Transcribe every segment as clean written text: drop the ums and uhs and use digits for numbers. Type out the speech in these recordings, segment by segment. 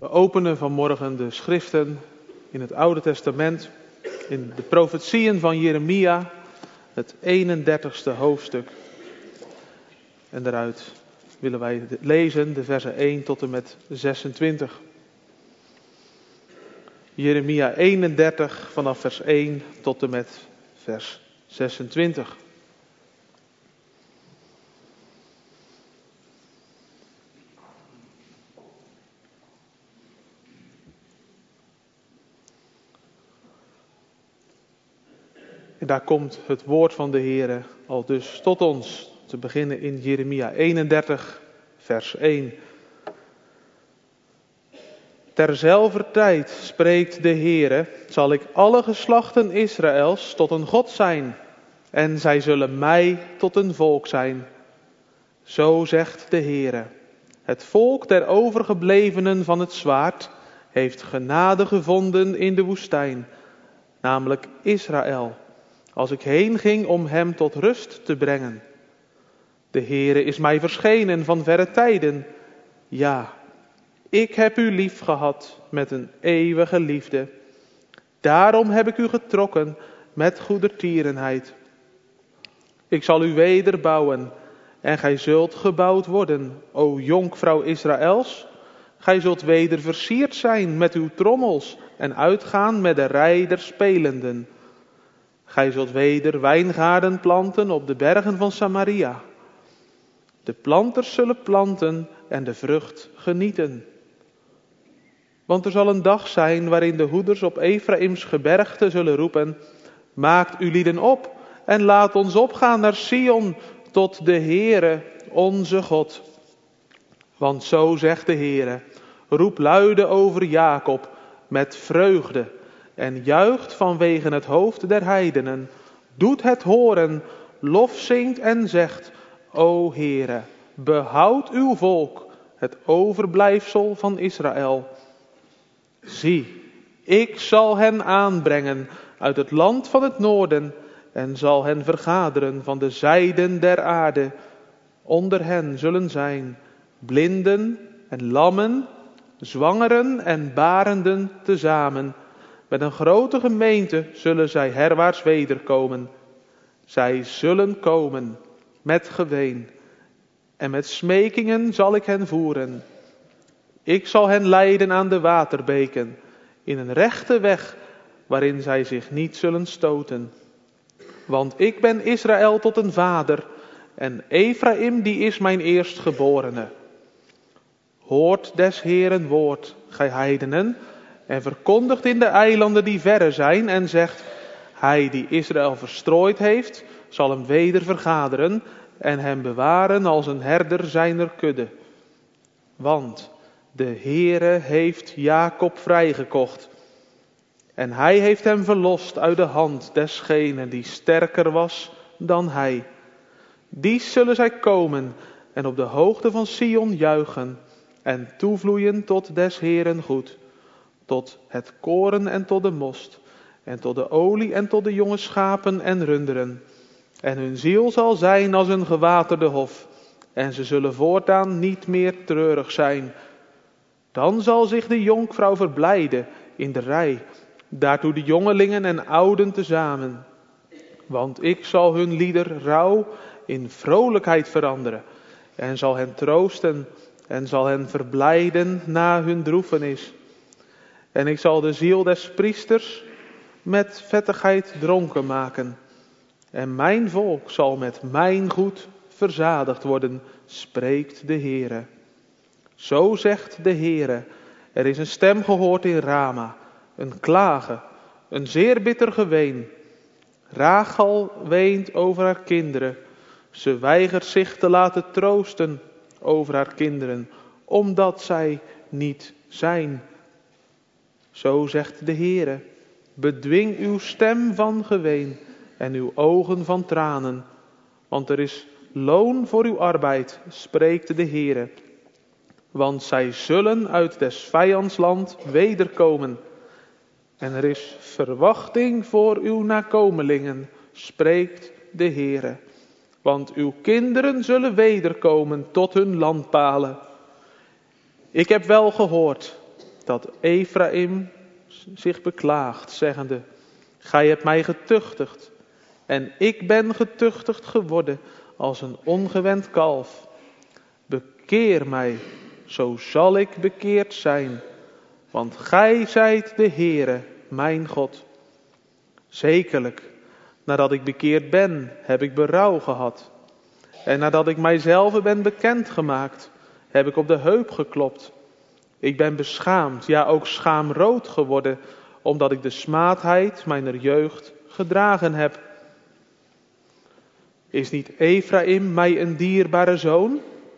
We openen vanmorgen de schriften in het Oude Testament, in de profetieën van Jeremia, het 31ste hoofdstuk. En daaruit willen wij lezen de versen 1 tot en met 26. Jeremia 31 vanaf vers 1 tot en met vers 26. En daar komt het woord van de Heere al dus tot ons, te beginnen in Jeremia 31, vers 1. Terzelfder tijd, spreekt de Heere, zal ik alle geslachten Israëls tot een God zijn, en zij zullen mij tot een volk zijn. Zo zegt de Heere, het volk der overgeblevenen van het zwaard heeft genade gevonden in de woestijn, namelijk Israël, als ik heen ging om hem tot rust te brengen. De Heere is mij verschenen van verre tijden. Ja, ik heb u lief gehad met een eeuwige liefde. Daarom heb ik u getrokken met goedertierenheid. Ik zal u wederbouwen en gij zult gebouwd worden, o jonkvrouw Israëls. Gij zult weder versierd zijn met uw trommels en uitgaan met de rij der spelenden. Gij zult weder wijngaarden planten op de bergen van Samaria. De planters zullen planten en de vrucht genieten. Want er zal een dag zijn waarin de hoeders op Efraims gebergte zullen roepen: maakt u lieden op en laat ons opgaan naar Sion tot de Heere, onze God. Want zo zegt de Heere, roep luide over Jacob met vreugde en juicht vanwege het hoofd der heidenen. Doet het horen, lof zingt en zegt: O Heere, behoud uw volk, het overblijfsel van Israël. Zie, ik zal hen aanbrengen uit het land van het noorden en zal hen vergaderen van de zijden der aarde. Onder hen zullen zijn blinden en lammen, zwangeren en barenden tezamen. Met een grote gemeente zullen zij herwaarts wederkomen. Zij zullen komen met geween en met smekingen zal ik hen voeren. Ik zal hen leiden aan de waterbeken, in een rechte weg waarin zij zich niet zullen stoten. Want ik ben Israël tot een vader en Efraïm die is mijn eerstgeborene. Hoort des Heeren woord, gij heidenen, en verkondigt in de eilanden die verre zijn en zegt: hij die Israël verstrooid heeft, zal hem weder vergaderen en hem bewaren als een herder zijner kudde. Want de Heere heeft Jacob vrijgekocht en hij heeft hem verlost uit de hand desgene die sterker was dan hij. Dies zullen zij komen en op de hoogte van Sion juichen en toevloeien tot des Heeren goed, tot het koren en tot de most, en tot de olie en tot de jonge schapen en runderen. En hun ziel zal zijn als een gewaterde hof, en ze zullen voortaan niet meer treurig zijn. Dan zal zich de jonkvrouw verblijden in de rij, daartoe de jongelingen en ouden tezamen. Want ik zal hun lieder rouw in vrolijkheid veranderen, en zal hen troosten en zal hen verblijden na hun droefenis. En ik zal de ziel des priesters met vettigheid dronken maken. En mijn volk zal met mijn goed verzadigd worden, spreekt de Heere. Zo zegt de Heere, er is een stem gehoord in Rama, een klagen, een zeer bitter geween. Rachel weent over haar kinderen. Ze weigert zich te laten troosten over haar kinderen, omdat zij niet zijn. Zo zegt de Heere, bedwing uw stem van geween en uw ogen van tranen, want er is loon voor uw arbeid, spreekt de Heere. Want zij zullen uit des vijandsland wederkomen. En er is verwachting voor uw nakomelingen, spreekt de Heere. Want uw kinderen zullen wederkomen tot hun landpalen. Ik heb wel gehoord dat Ephraim zich beklaagt, zeggende: Gij hebt mij getuchtigd, en ik ben getuchtigd geworden als een ongewend kalf. Bekeer mij, zo zal ik bekeerd zijn, want gij zijt de Heere, mijn God. Zekerlijk, nadat ik bekeerd ben, heb ik berouw gehad. En nadat ik mijzelf ben bekendgemaakt, heb ik op de heup geklopt. Ik ben beschaamd, ja ook schaamrood geworden, omdat ik de smaadheid mijner jeugd gedragen heb. Is niet Ephraim mij een dierbare zoon?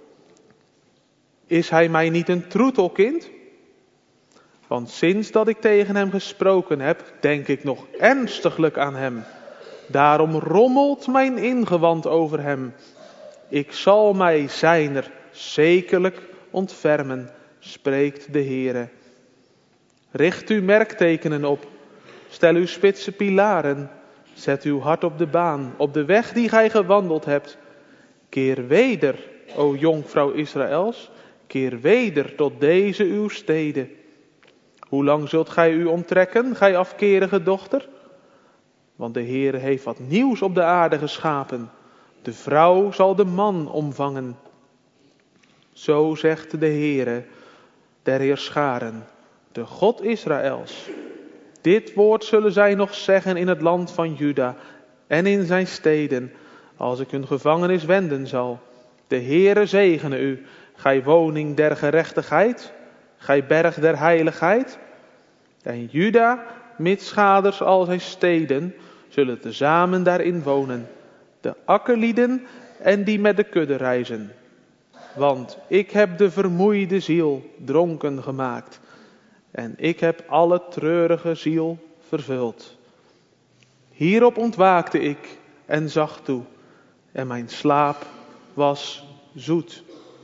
Is hij mij niet een troetelkind? Want sinds dat ik tegen hem gesproken heb, denk ik nog ernstiglijk aan hem. Daarom rommelt mijn ingewand over hem. Ik zal mij zijner zekerlijk ontfermen, spreekt de Heere. Richt uw merktekenen op, stel uw spitse pilaren, zet uw hart op de baan, op de weg die gij gewandeld hebt. Keer weder, o jonkvrouw Israëls, keer weder tot deze uw steden. Hoe lang zult gij u omtrekken, gij afkerige dochter? Want de Heere heeft wat nieuws op de aarde geschapen. De vrouw zal de man omvangen. Zo zegt de Heere der Heerscharen, de God Israëls. Dit woord zullen zij nog zeggen in het land van Juda en in zijn steden, als ik hun gevangenis wenden zal. De Heere zegene u, gij woning der gerechtigheid, gij berg der heiligheid. En Juda, mitschaders al zijn steden, zullen tezamen daarin wonen. De akkerlieden en die met de kudde reizen. Want ik heb de vermoeide ziel dronken gemaakt. En ik heb alle treurige ziel vervuld. Hierop ontwaakte ik en zag toe. En mijn slaap was zoet.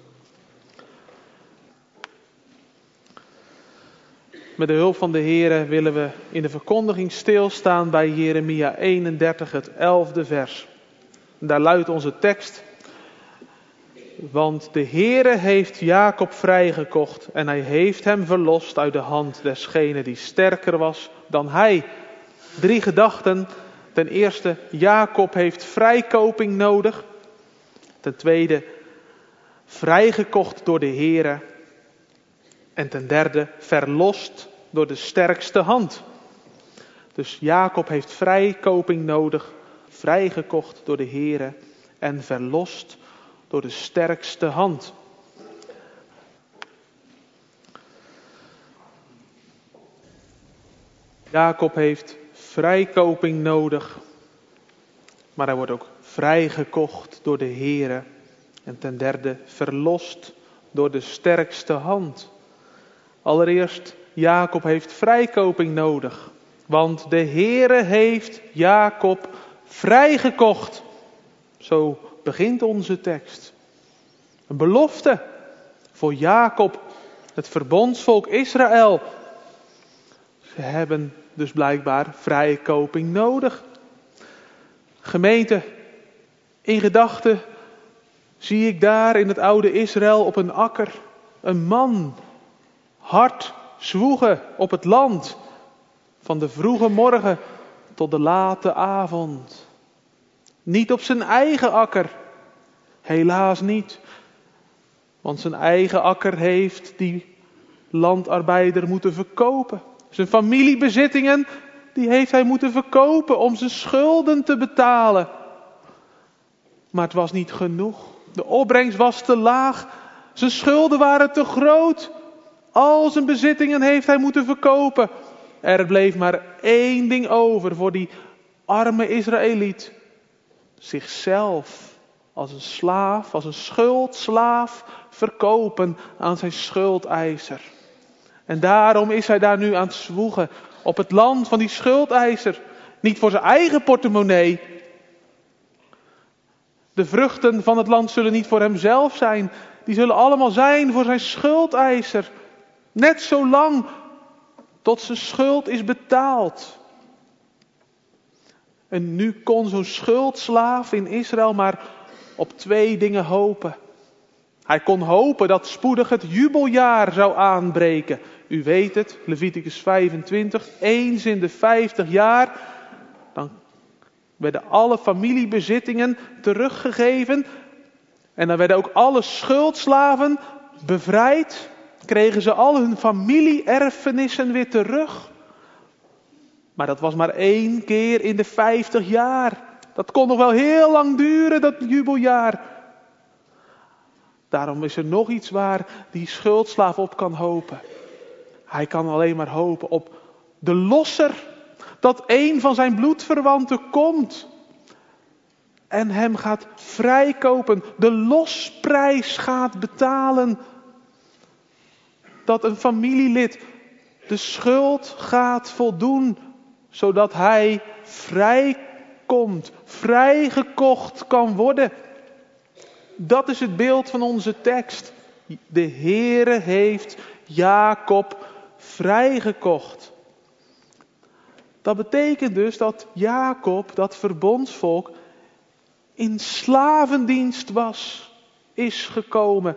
Met de hulp van de Heere willen we in de verkondiging stilstaan bij Jeremia 31, het 11e vers. Daar luidt onze tekst: Want de Heere heeft Jacob vrijgekocht en hij heeft hem verlost uit de hand desgene die sterker was dan hij. 3 gedachten. Ten eerste, Jacob heeft vrijkoping nodig. Ten tweede, vrijgekocht door de Heere. En ten derde, verlost door de sterkste hand. Dus Jacob heeft vrijkoping nodig, vrijgekocht door de Heere en verlost door de sterkste hand. Jacob heeft vrijkoping nodig, maar hij wordt ook vrijgekocht door de Heere. En ten derde, verlost door de sterkste hand. Allereerst, Jacob heeft vrijkoping nodig, want de Heere heeft Jacob vrijgekocht. Zo begint onze tekst. Een belofte voor Jacob, het verbondsvolk Israël. Ze hebben dus blijkbaar vrijkoping nodig. Gemeente, in gedachten zie ik daar in het oude Israël op een akker een man hard zwoegen op het land, van de vroege morgen tot de late avond. Niet op zijn eigen akker, helaas niet. Want zijn eigen akker heeft die landarbeider moeten verkopen. Zijn familiebezittingen, die heeft hij moeten verkopen om zijn schulden te betalen. Maar het was niet genoeg. De opbrengst was te laag. Zijn schulden waren te groot. Al zijn bezittingen heeft hij moeten verkopen. Er bleef maar één ding over voor die arme Israëliet. Zichzelf als een slaaf, als een schuldslaaf verkopen aan zijn schuldeiser. En daarom is hij daar nu aan het zwoegen op het land van die schuldeiser. Niet voor zijn eigen portemonnee. De vruchten van het land zullen niet voor hemzelf zijn. Die zullen allemaal zijn voor zijn schuldeiser. Net zo lang tot zijn schuld is betaald. En nu kon zo'n schuldslaaf in Israël maar op 2 dingen hopen. Hij kon hopen dat spoedig het jubeljaar zou aanbreken. U weet het, Leviticus 25, eens in de 50 jaar, dan werden alle familiebezittingen teruggegeven. En dan werden ook alle schuldslaven bevrijd. Kregen ze al hun familie-erfenissen weer terug. Maar dat was maar 1 keer in de 50 jaar. Dat kon nog wel heel lang duren, dat jubeljaar. Daarom is er nog iets waar die schuldslaaf op kan hopen. Hij kan alleen maar hopen op de losser. Dat een van zijn bloedverwanten komt. En hem gaat vrijkopen. De losprijs gaat betalen. Dat een familielid de schuld gaat voldoen. Zodat hij vrijkomt. Vrijgekocht kan worden. Dat is het beeld van onze tekst. De Heere heeft Jacob vrijgekocht. Dat betekent dus dat Jacob, dat verbondsvolk, in slavendienst is gekomen.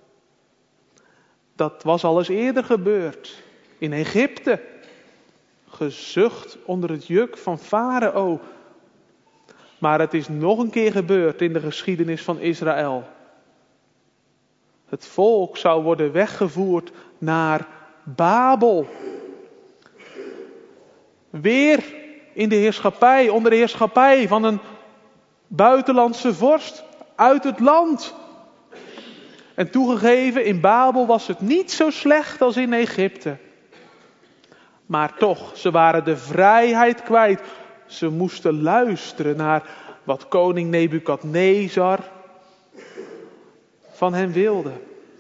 Dat was al eens eerder gebeurd. In Egypte. Gezucht onder het juk van Farao. Maar het is nog een keer gebeurd in de geschiedenis van Israël. Het volk zou worden weggevoerd naar Babel. Weer in de heerschappij, onder de heerschappij van een buitenlandse vorst uit het land. En toegegeven, in Babel was het niet zo slecht als in Egypte. Maar toch, ze waren de vrijheid kwijt. Ze moesten luisteren naar wat koning Nebukadnezar van hen wilde.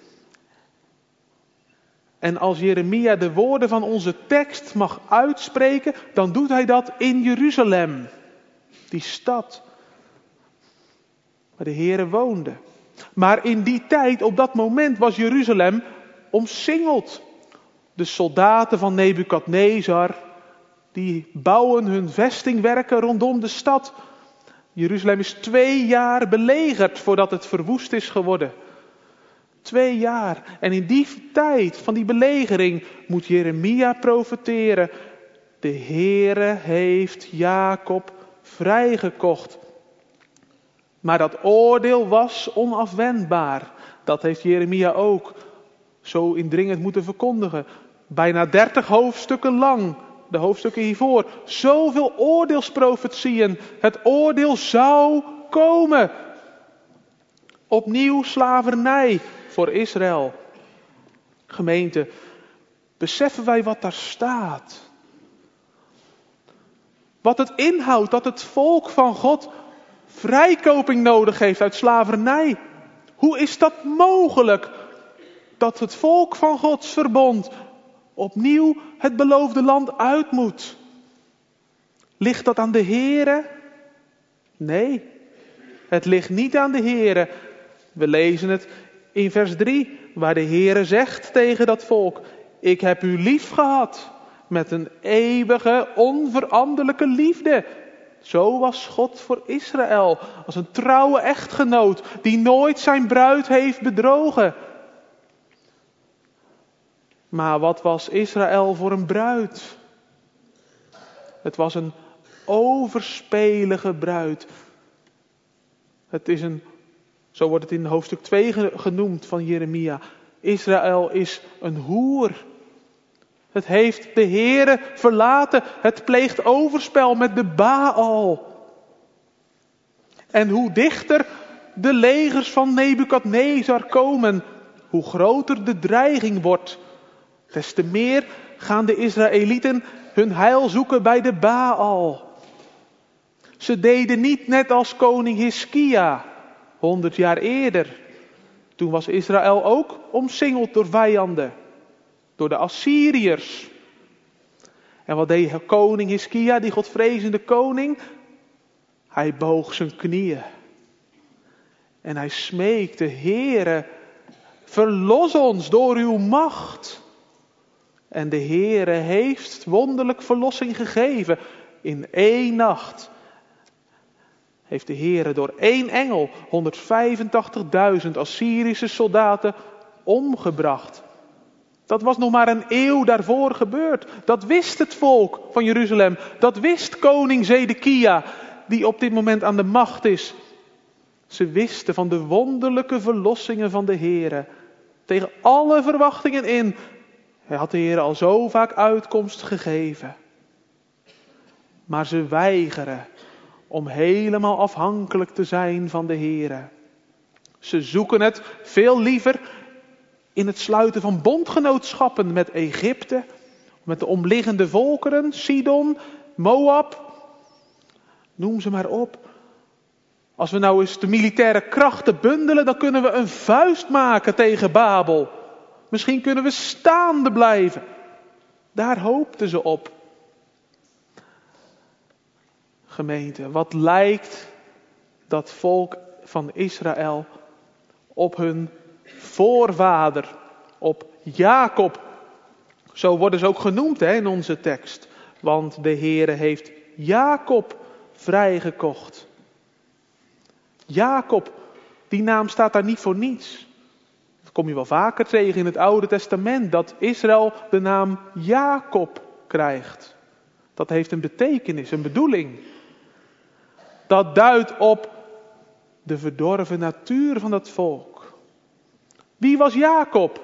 En als Jeremia de woorden van onze tekst mag uitspreken, dan doet hij dat in Jeruzalem. Die stad waar de Heere woonde. Maar in die tijd, op dat moment, was Jeruzalem omsingeld. De soldaten van Nebukadnezar, die bouwen hun vestingwerken rondom de stad. Jeruzalem is 2 jaar belegerd voordat het verwoest is geworden. 2 jaar. En in die tijd van die belegering moet Jeremia profeteren. De Heere heeft Jacob vrijgekocht. Maar dat oordeel was onafwendbaar. Dat heeft Jeremia ook zo indringend moeten verkondigen. Bijna 30 hoofdstukken lang. De hoofdstukken hiervoor. Zoveel oordeelsprofetieën. Het oordeel zou komen. Opnieuw slavernij voor Israël. Gemeente, beseffen wij wat daar staat? Wat het inhoudt dat het volk van God vrijkoping nodig heeft uit slavernij. Hoe is dat mogelijk? Dat het volk van Gods verbond opnieuw het beloofde land uit moet. Ligt dat aan de Heere? Nee, het ligt niet aan de Heere. We lezen het in vers 3, waar de Heere zegt tegen dat volk: ik heb u lief gehad met een eeuwige, onveranderlijke liefde. Zo was God voor Israël, als een trouwe echtgenoot die nooit zijn bruid heeft bedrogen. Maar wat was Israël voor een bruid? Het was een overspelige bruid. Het is zo wordt het in hoofdstuk 2 genoemd van Jeremia. Israël is een hoer. Het heeft de Heere verlaten. Het pleegt overspel met de Baal. En hoe dichter de legers van Nebukadnezar komen, hoe groter de dreiging wordt. Des te meer gaan de Israëlieten hun heil zoeken bij de Baal. Ze deden niet net als koning Hiskia, 100 jaar eerder. Toen was Israël ook omsingeld door vijanden. Door de Assyriërs. En wat deed koning Hiskia, die godvrezende koning? Hij boog zijn knieën. En hij smeekte: Heere, verlos ons door uw macht. En de Heere heeft wonderlijk verlossing gegeven in 1 nacht. heeft de Heere door 1 engel 185.000 Assyrische soldaten omgebracht. Dat was nog maar een eeuw daarvoor gebeurd. Dat wist het volk van Jeruzalem. Dat wist koning Zedekia, die op dit moment aan de macht is. Ze wisten van de wonderlijke verlossingen van de Heere. Tegen alle verwachtingen in. Hij had de Heere al zo vaak uitkomst gegeven. Maar ze weigeren om helemaal afhankelijk te zijn van de Heere. Ze zoeken het veel liever in het sluiten van bondgenootschappen met Egypte, met de omliggende volkeren, Sidon, Moab, noem ze maar op. Als we nou eens de militaire krachten bundelen, dan kunnen we een vuist maken tegen Babel. Misschien kunnen we staande blijven. Daar hoopten ze op. Gemeente, wat lijkt dat volk van Israël op hun voorvader, op Jacob. Zo worden ze ook genoemd in onze tekst. Want de Heere heeft Jacob vrijgekocht. Jacob, die naam staat daar niet voor niets. Dat kom je wel vaker tegen in het Oude Testament, dat Israël de naam Jacob krijgt. Dat heeft een betekenis, een bedoeling. Dat duidt op de verdorven natuur van het volk. Wie was Jacob?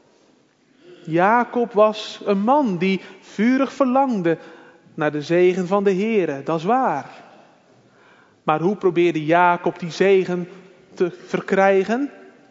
Jacob was een man die vurig verlangde naar de zegen van de Heere, dat is waar. Maar hoe probeerde Jacob die zegen te verkrijgen?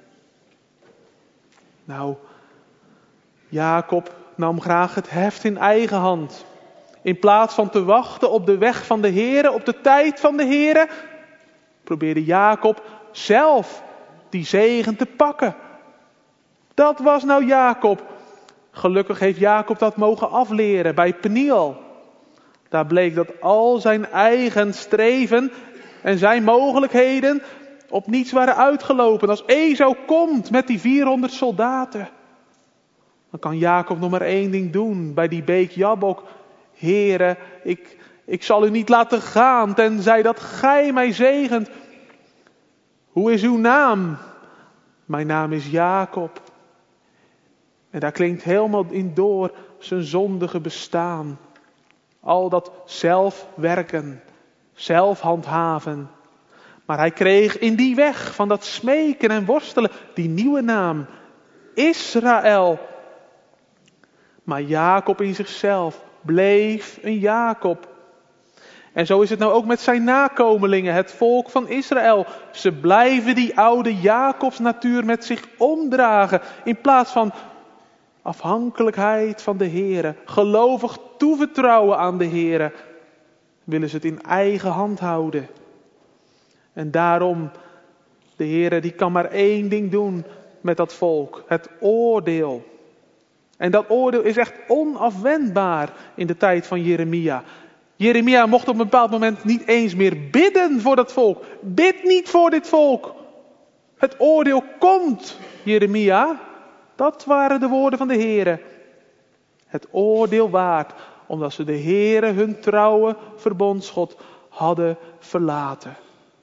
Nou, Jacob nam graag het heft in eigen hand. In plaats van te wachten op de weg van de Heere, op de tijd van de Heere, probeerde Jacob zelf die zegen te pakken. Dat was nou Jacob. Gelukkig heeft Jacob dat mogen afleren bij Peniel. Daar bleek dat al zijn eigen streven en zijn mogelijkheden op niets waren uitgelopen. Als Esau komt met die 400 soldaten, dan kan Jacob nog maar 1 ding doen bij die beek Jabbok. Heere, ik zal u niet laten gaan, tenzij dat gij mij zegent. Hoe is uw naam? Mijn naam is Jacob. En daar klinkt helemaal in door zijn zondige bestaan. Al dat zelf werken, zelf handhaven. Maar hij kreeg in die weg van dat smeken en worstelen die nieuwe naam, Israël. Maar Jacob in zichzelf bleef een Jacob. En zo is het nou ook met zijn nakomelingen, het volk van Israël. Ze blijven die oude Jacobsnatuur met zich omdragen. In plaats van afhankelijkheid van de Heere, gelovig toevertrouwen aan de Heere, willen ze het in eigen hand houden. En daarom, de Heere die kan maar 1 ding doen met dat volk, het oordeel. En dat oordeel is echt onafwendbaar in de tijd van Jeremia. Jeremia mocht op een bepaald moment niet eens meer bidden voor dat volk. Bid niet voor dit volk. Het oordeel komt, Jeremia. Dat waren de woorden van de Heere. Het oordeel waard, omdat ze de Heere hun trouwe verbondsgod hadden verlaten.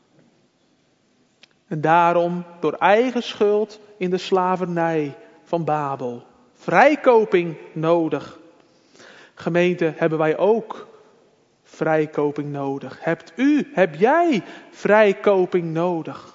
En daarom door eigen schuld in de slavernij van Babel. Vrijkoping nodig. Gemeente, hebben wij ook vrijkoping nodig? Heb jij vrijkoping nodig?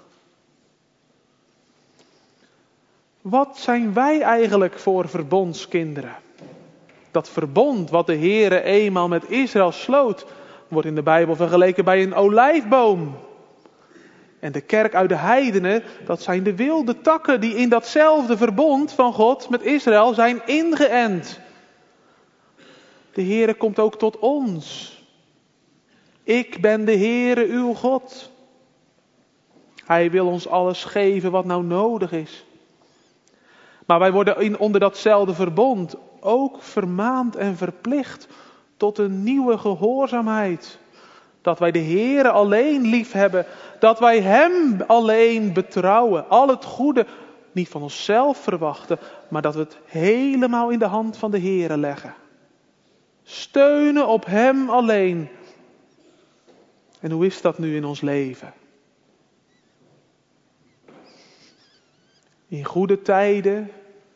Wat zijn wij eigenlijk voor verbondskinderen? Dat verbond wat de Heere eenmaal met Israël sloot, wordt in de Bijbel vergeleken bij een olijfboom. En de kerk uit de heidenen, dat zijn de wilde takken die in datzelfde verbond van God met Israël zijn ingeënt. De Heere komt ook tot ons. Ik ben de Heere uw God. Hij wil ons alles geven wat nou nodig is. Maar wij worden onder datzelfde verbond ook vermaand en verplicht tot een nieuwe gehoorzaamheid. Dat wij de Heere alleen lief hebben. Dat wij Hem alleen betrouwen. Al het goede niet van onszelf verwachten. Maar dat we het helemaal in de hand van de Heere leggen. Steunen op Hem alleen. En hoe is dat nu in ons leven? In goede tijden,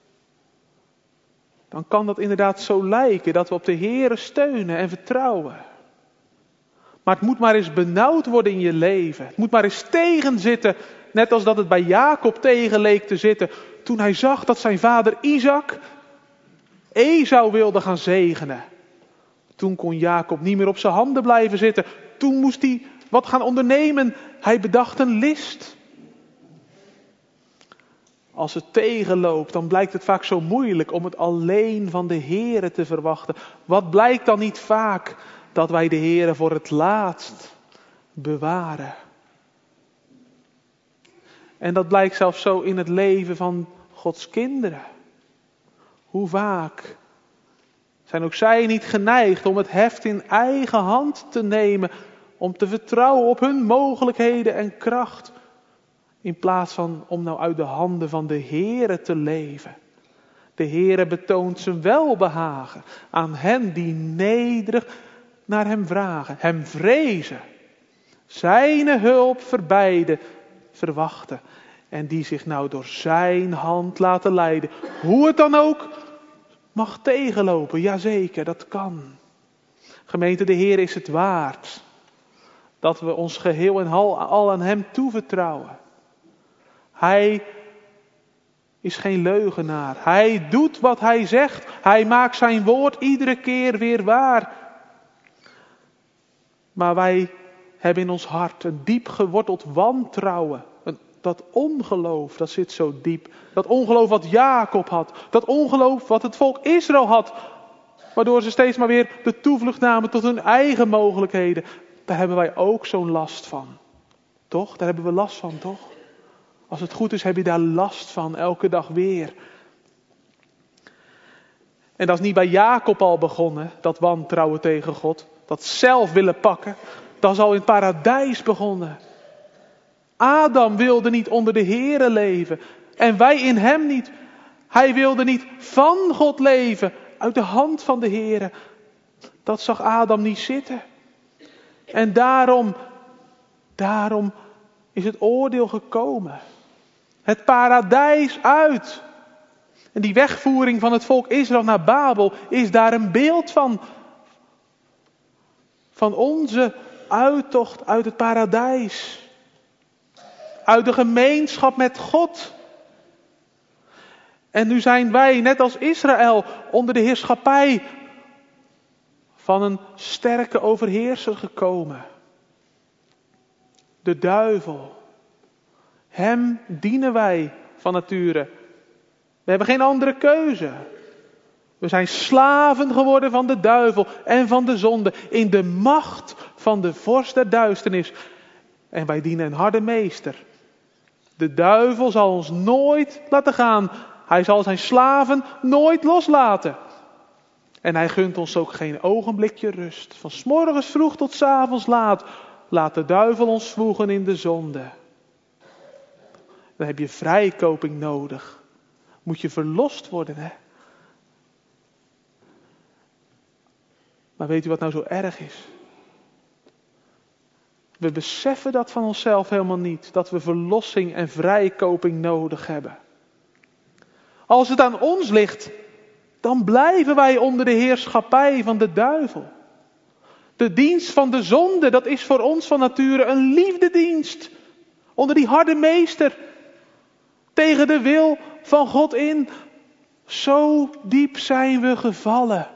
dan kan dat inderdaad zo lijken dat we op de Heere steunen en vertrouwen. Maar het moet maar eens benauwd worden in je leven. Het moet maar eens tegenzitten, net als dat het bij Jacob tegen leek te zitten. Toen hij zag dat zijn vader Isaac Esau wilde gaan zegenen. Toen kon Jacob niet meer op zijn handen blijven zitten. Toen moest hij wat gaan ondernemen. Hij bedacht een list. Als het tegenloopt, dan blijkt het vaak zo moeilijk om het alleen van de Heere te verwachten. Wat blijkt dan niet vaak? Dat wij de Heere voor het laatst bewaren. En dat blijkt zelfs zo in het leven van Gods kinderen. Hoe vaak zijn ook zij niet geneigd om het heft in eigen hand te nemen. Om te vertrouwen op hun mogelijkheden en kracht. In plaats van om nou uit de handen van de Heere te leven. De Heere betoont zijn welbehagen aan hen die nederig naar hem vragen. Hem vrezen. Zijn hulp verbijden, verwachten. En die zich nou door zijn hand laten leiden. Hoe het dan ook mag tegenlopen. Jazeker, dat kan. Gemeente, de Heer is het waard. Dat we ons geheel en al aan hem toevertrouwen. Hij is geen leugenaar. Hij doet wat hij zegt. Hij maakt zijn woord iedere keer weer waar. Maar wij hebben in ons hart een diep geworteld wantrouwen. Dat ongeloof, dat zit zo diep. Dat ongeloof wat Jacob had. Dat ongeloof wat het volk Israël had. Waardoor ze steeds maar weer de toevlucht namen tot hun eigen mogelijkheden. Daar hebben wij ook zo'n last van. Toch? Daar hebben we last van, toch? Als het goed is, heb je daar last van, elke dag weer. En dat is niet bij Jacob al begonnen, dat wantrouwen tegen God. Dat zelf willen pakken. Dat is al in het paradijs begonnen. Adam wilde niet onder de Heere leven. En wij in hem niet. Hij wilde niet van God leven. Uit de hand van de Heere. Dat zag Adam niet zitten. En daarom is het oordeel gekomen. Het paradijs uit. En die wegvoering van het volk Israël naar Babel is daar een beeld van. Van onze uittocht uit het paradijs. Uit de gemeenschap met God. En nu zijn wij, net als Israël, onder de heerschappij van een sterke overheerser gekomen. De duivel. Hem dienen wij van nature. We hebben geen andere keuze. We zijn slaven geworden van de duivel en van de zonde. In de macht van de vorst der duisternis. En wij dienen een harde meester. De duivel zal ons nooit laten gaan. Hij zal zijn slaven nooit loslaten. En hij gunt ons ook geen ogenblikje rust. Van 's morgens vroeg tot 's avonds laat. Laat de duivel ons zwoegen in de zonde. Dan heb je vrijkoping nodig. Moet je verlost worden, hè? Maar weet u wat nou zo erg is? We beseffen dat van onszelf helemaal niet. Dat we verlossing en vrijkoping nodig hebben. Als het aan ons ligt, dan blijven wij onder de heerschappij van de duivel. De dienst van de zonde, dat is voor ons van nature een liefdedienst. Onder die harde meester. Tegen de wil van God in. Zo diep zijn we gevallen.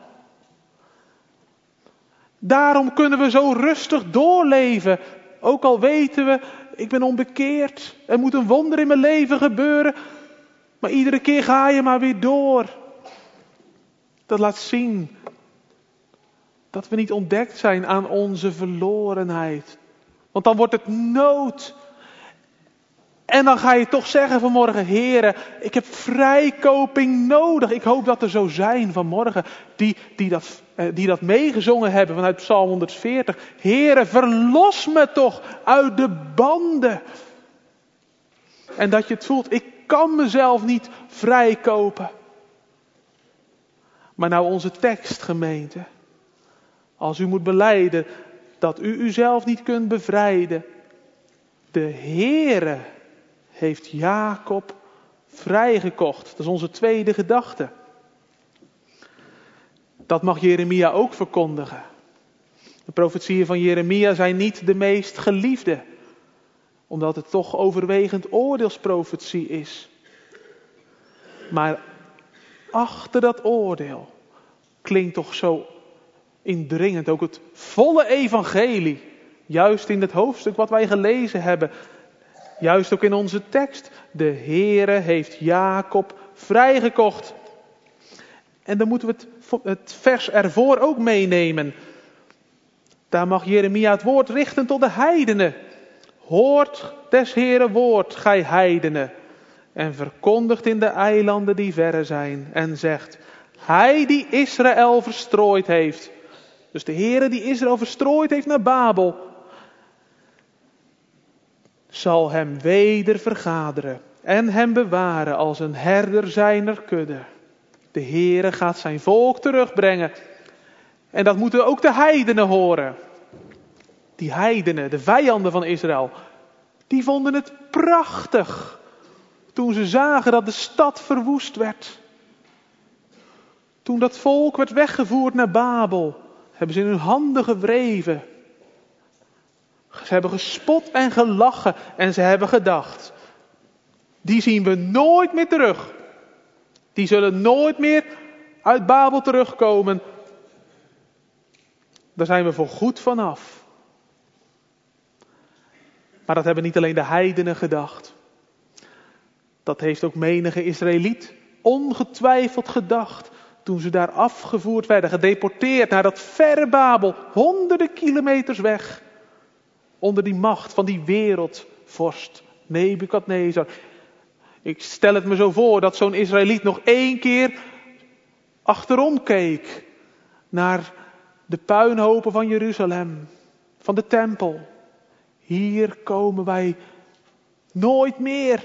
Daarom kunnen we zo rustig doorleven. Ook al weten we, ik ben onbekeerd. Er moet een wonder in mijn leven gebeuren. Maar iedere keer ga je maar weer door. Dat laat zien dat we niet ontdekt zijn aan onze verlorenheid. Want dan wordt het nood. En dan ga je toch zeggen vanmorgen, Heere, ik heb vrijkoping nodig. Ik hoop dat er zo zijn vanmorgen die dat meegezongen hebben vanuit Psalm 140. Heere, verlos me toch uit de banden. En dat je het voelt, ik kan mezelf niet vrijkopen. Maar nou onze tekst, gemeente. Als u moet belijden dat u uzelf niet kunt bevrijden. De Heere heeft Jacob vrijgekocht. Dat is onze tweede gedachte. Dat mag Jeremia ook verkondigen. De profetieën van Jeremia zijn niet de meest geliefde, omdat het toch overwegend oordeelsprofetie is. Maar achter dat oordeel klinkt toch zo indringend ook het volle evangelie. Juist in het hoofdstuk wat wij gelezen hebben. Juist ook in onze tekst. De Heere heeft Jacob vrijgekocht. En dan moeten we het vers ervoor ook meenemen. Daar mag Jeremia het woord richten tot de heidenen. Hoort des Heere woord, gij heidenen. En verkondigt in de eilanden die verre zijn. En zegt, hij die Israël verstrooid heeft. Dus de Heere die Israël verstrooid heeft naar Babel. Zal hem weder vergaderen. En hem bewaren als een herder zijner kudde. De Heere gaat zijn volk terugbrengen. En dat moeten ook de heidenen horen. Die heidenen, de vijanden van Israël. Die vonden het prachtig. Toen ze zagen dat de stad verwoest werd. Toen dat volk werd weggevoerd naar Babel. Hebben ze in hun handen gewreven. Ze hebben gespot en gelachen. En ze hebben gedacht. Die zien we nooit meer terug. Die zullen nooit meer uit Babel terugkomen. Daar zijn we voor goed vanaf. Maar dat hebben niet alleen de heidenen gedacht. Dat heeft ook menige Israëliet ongetwijfeld gedacht. Toen ze daar afgevoerd werden, gedeporteerd naar dat verre Babel. Honderden kilometers weg. Onder die macht van die wereldvorst Nebukadnezar. Ik stel het me zo voor dat zo'n Israëliet nog 1 keer achterom keek. Naar de puinhopen van Jeruzalem. Van de tempel. Hier komen wij nooit meer.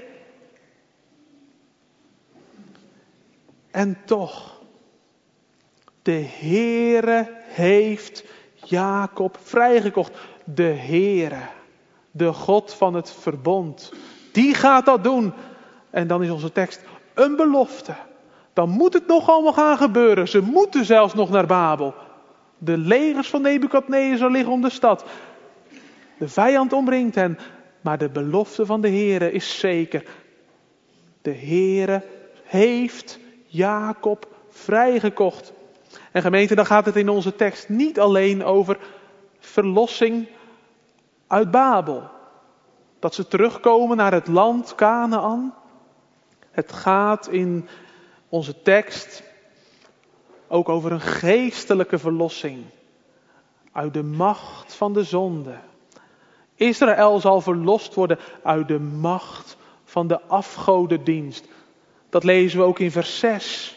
En toch. De Heere heeft Jacob vrijgekocht. De Heere. De God van het verbond. Die gaat dat doen. En dan is onze tekst een belofte. Dan moet het nog allemaal gaan gebeuren. Ze moeten zelfs nog naar Babel. De legers van Nebukadnezar liggen om de stad. De vijand omringt hen. Maar de belofte van de Heere is zeker. De Heere heeft Jacob vrijgekocht. En gemeente, dan gaat het in onze tekst niet alleen over verlossing uit Babel. Dat ze terugkomen naar het land Kanaan. Het gaat in onze tekst ook over een geestelijke verlossing. Uit de macht van de zonde. Israël zal verlost worden uit de macht van de afgodendienst. Dat lezen we ook in vers 6.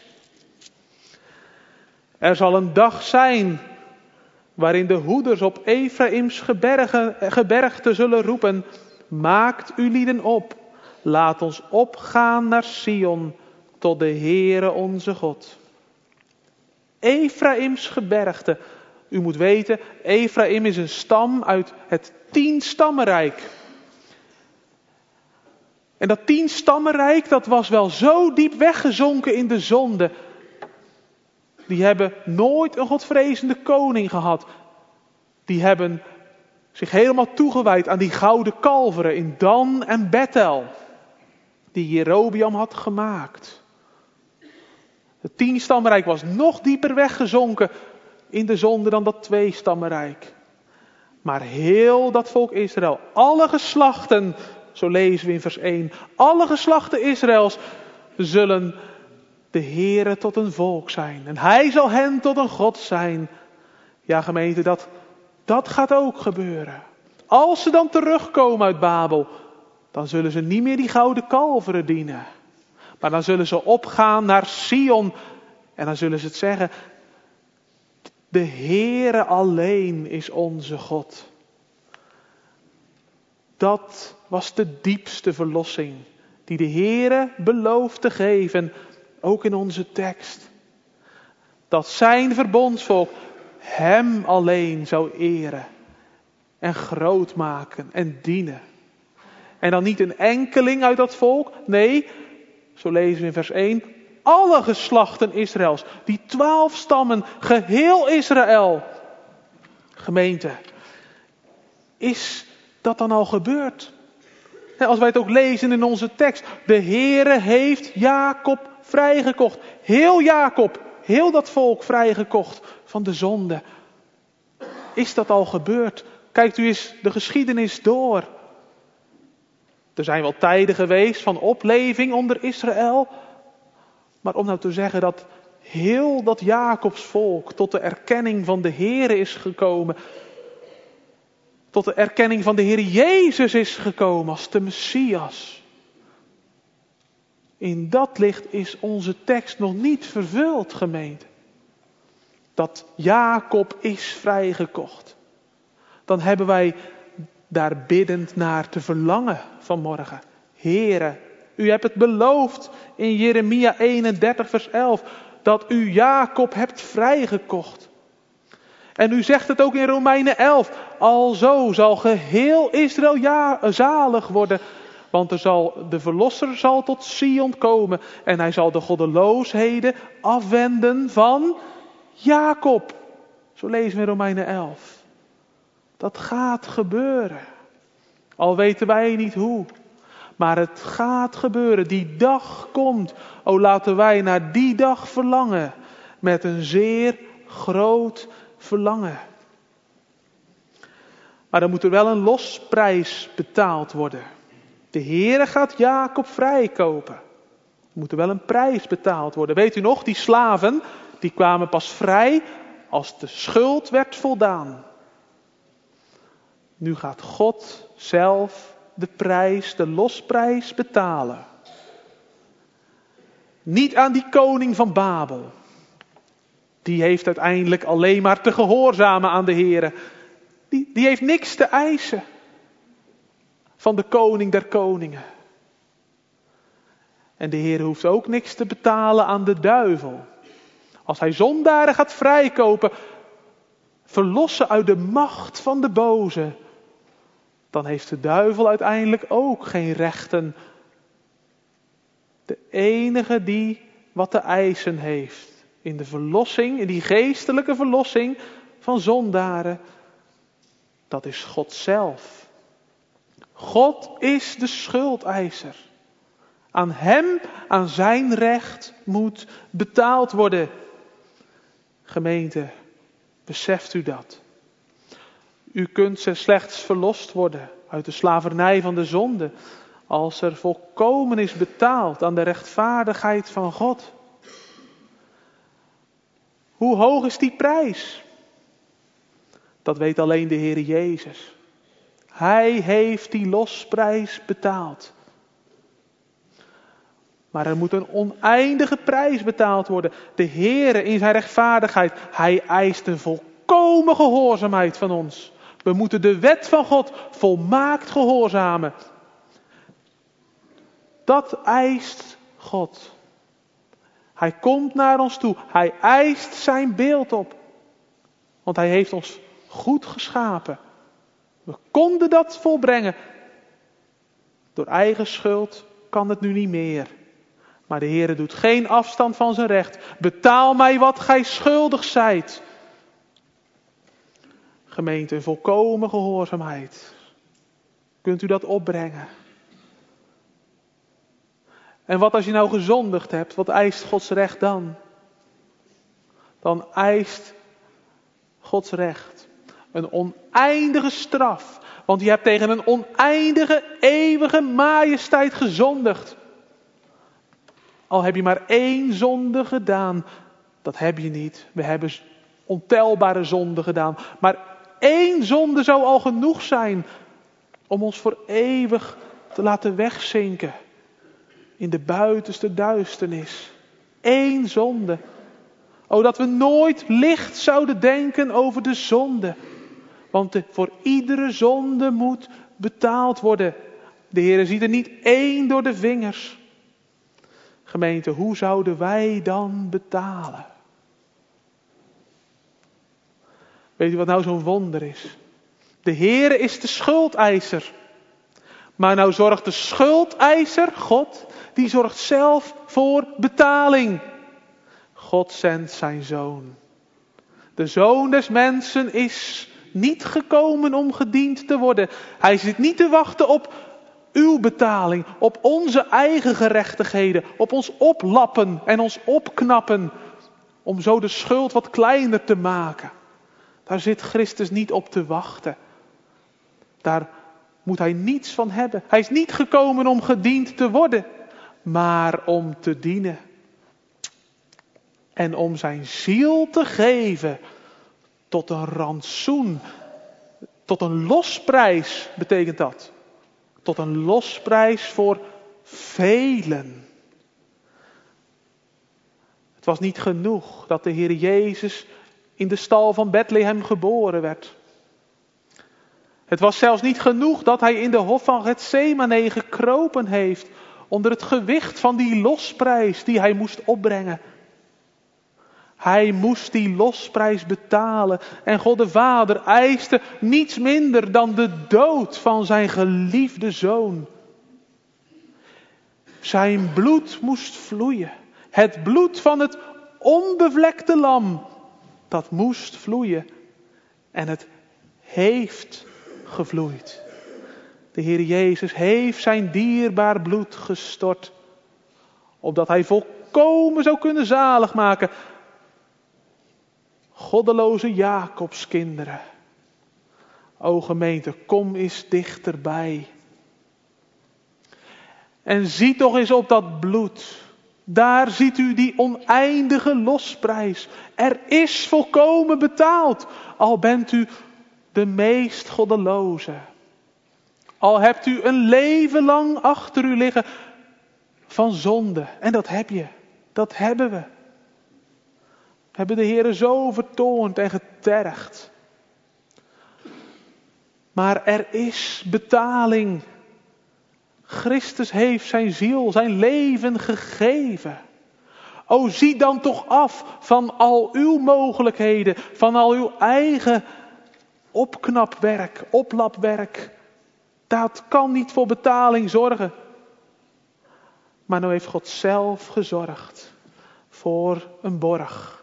Er zal een dag zijn waarin de hoeders op Efraims gebergte zullen roepen. Maakt u lieden op. Laat ons opgaan naar Sion tot de Heere onze God. Efraims gebergte. U moet weten, Efraim is een stam uit het 10-stammenrijk. En dat 10-stammenrijk, dat was wel zo diep weggezonken in de zonde. Die hebben nooit een godvrezende koning gehad. Die hebben zich helemaal toegewijd aan die gouden kalveren in Dan en Bethel. Die Jerobeam had gemaakt. Het 10-stammenrijk was nog dieper weggezonken in de zonde dan dat 2-stammenrijk. Maar heel dat volk Israël, alle geslachten, zo lezen we in vers 1. Alle geslachten Israëls zullen de Heere tot een volk zijn. En hij zal hen tot een God zijn. Ja gemeente, dat gaat ook gebeuren. Als ze dan terugkomen uit Babel, dan zullen ze niet meer die gouden kalveren dienen. Maar dan zullen ze opgaan naar Sion. En dan zullen ze het zeggen. De Heere alleen is onze God. Dat was de diepste verlossing. Die de Heere belooft te geven. Ook in onze tekst. Dat zijn verbondsvolk hem alleen zou eren. en groot maken en dienen. En dan niet een enkeling uit dat volk. Nee, zo lezen we in vers 1. Alle geslachten Israëls. Die 12 stammen. Geheel Israël. Gemeente. Is dat dan al gebeurd? Als wij het ook lezen in onze tekst. De Heere heeft Jacob vrijgekocht. Heel Jacob. Heel dat volk vrijgekocht van de zonde. Is dat al gebeurd? Kijkt u eens de geschiedenis door. Er zijn wel tijden geweest van opleving onder Israël. Maar om nou te zeggen dat heel dat Jacobsvolk tot de erkenning van de Heere is gekomen. Tot de erkenning van de Heer Jezus is gekomen als de Messias. In dat licht is onze tekst nog niet vervuld, gemeente. Dat Jacob is vrijgekocht. Dan hebben wij daar biddend naar te verlangen vanmorgen. Heere, u hebt het beloofd in Jeremia 31 vers 11. Dat u Jacob hebt vrijgekocht. En u zegt het ook in Romeinen 11. Alzo zal geheel Israël zalig worden. Want de verlosser zal tot Sion komen. En hij zal de goddeloosheden afwenden van Jacob. Zo lezen we in Romeinen 11. Dat gaat gebeuren. Al weten wij niet hoe. Maar het gaat gebeuren. Die dag komt. O, laten wij naar die dag verlangen. Met een zeer groot verlangen. Maar dan moet er wel een losprijs betaald worden. De Heere gaat Jacob vrijkopen. Er moet er wel een prijs betaald worden. Weet u nog, die slaven, die kwamen pas vrij als de schuld werd voldaan. Nu gaat God zelf de prijs, de losprijs betalen. Niet aan die koning van Babel. Die heeft uiteindelijk alleen maar te gehoorzamen aan de Heere. Die heeft niks te eisen van de koning der koningen. En de Heer hoeft ook niks te betalen aan de duivel. Als hij zondaren gaat vrijkopen, verlossen uit de macht van de boze, dan heeft de duivel uiteindelijk ook geen rechten. De enige die wat te eisen heeft in de verlossing, in die geestelijke verlossing van zondaren, dat is God zelf. God is de schuldeiser. Aan hem, aan zijn recht moet betaald worden. Gemeente, beseft u dat? U kunt slechts verlost worden uit de slavernij van de zonde als er volkomen is betaald aan de rechtvaardigheid van God. Hoe hoog is die prijs? Dat weet alleen de Heer Jezus. Hij heeft die losprijs betaald. Maar er moet een oneindige prijs betaald worden. De Heere in zijn rechtvaardigheid, hij eist een volkomen gehoorzaamheid van ons. We moeten de wet van God volmaakt gehoorzamen. Dat eist God. Hij komt naar ons toe. Hij eist zijn beeld op. Want hij heeft ons goed geschapen. We konden dat volbrengen. Door eigen schuld kan het nu niet meer. Maar de Heere doet geen afstand van zijn recht. Betaal mij wat gij schuldig zijt. Gemeente, volkomen gehoorzaamheid. Kunt u dat opbrengen? En wat als je nou gezondigd hebt? Wat eist Gods recht dan? Dan eist Gods recht een oneindige straf. Want je hebt tegen een oneindige, eeuwige majesteit gezondigd. Al heb je maar 1 zonde gedaan. Dat heb je niet. We hebben ontelbare zonden gedaan. Maar 1 zonde zou al genoeg zijn om ons voor eeuwig te laten wegzinken in de buitenste duisternis. 1 zonde. O, dat we nooit licht zouden denken over de zonde. Want voor iedere zonde moet betaald worden. De Heer ziet er niet 1 door de vingers. Gemeente, hoe zouden wij dan betalen? Weet u wat nou zo'n wonder is? De Heere is de schuldeiser. Maar nou zorgt de schuldeiser, God, die zorgt zelf voor betaling. God zendt zijn Zoon. De Zoon des mensen is niet gekomen om gediend te worden. Hij zit niet te wachten op uw betaling, op onze eigen gerechtigheden, op ons oplappen en ons opknappen, om zo de schuld wat kleiner te maken. Daar zit Christus niet op te wachten. Daar moet hij niets van hebben. Hij is niet gekomen om gediend te worden, maar om te dienen. En om zijn ziel te geven tot een rantsoen, tot een losprijs betekent dat. Tot een losprijs voor velen. Het was niet genoeg dat de Heer Jezus in de stal van Bethlehem geboren werd. Het was zelfs niet genoeg dat hij in de hof van Getsemane gekropen heeft onder het gewicht van die losprijs die hij moest opbrengen. Hij moest die losprijs betalen en God de Vader eiste niets minder dan de dood van zijn geliefde Zoon. Zijn bloed moest vloeien. Het bloed van het onbevlekte lam, dat moest vloeien. En het heeft gevloeid. De Heer Jezus heeft zijn dierbaar bloed gestort, opdat hij volkomen zou kunnen zalig maken goddeloze Jacobskinderen. O gemeente, kom eens dichterbij. En zie toch eens op dat bloed. Daar ziet u die oneindige losprijs. Er is volkomen betaald. Al bent u de meest goddeloze. Al hebt u een leven lang achter u liggen van zonde. En dat heb je. Dat hebben we. We hebben de Heere zo vertoornd en getergd. Maar er is betaling. Christus heeft zijn ziel, zijn leven gegeven. O, zie dan toch af van al uw mogelijkheden, van al uw eigen opknapwerk, oplapwerk. Dat kan niet voor betaling zorgen. Maar nou heeft God zelf gezorgd voor een borg.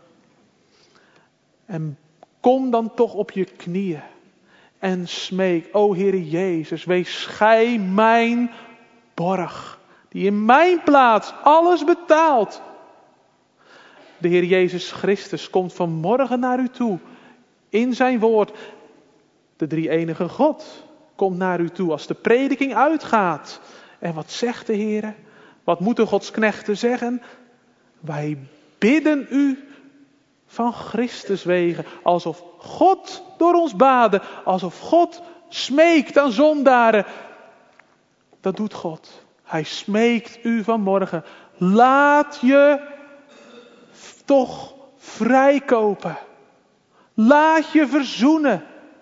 En kom dan toch op je knieën en smeek, o Heere Jezus, wees gij mijn borg, die in mijn plaats alles betaalt. De Heer Jezus Christus komt vanmorgen naar u toe, in zijn woord. De drie-enige God komt naar u toe als de prediking uitgaat. En wat zegt de Heer? Wat moeten Gods knechten zeggen? Wij bidden u van Christus wegen, alsof God door ons baden, alsof God smeekt aan zondaren. Dat doet God. Hij smeekt u vanmorgen. Laat je toch vrijkopen. Laat je verzoenen.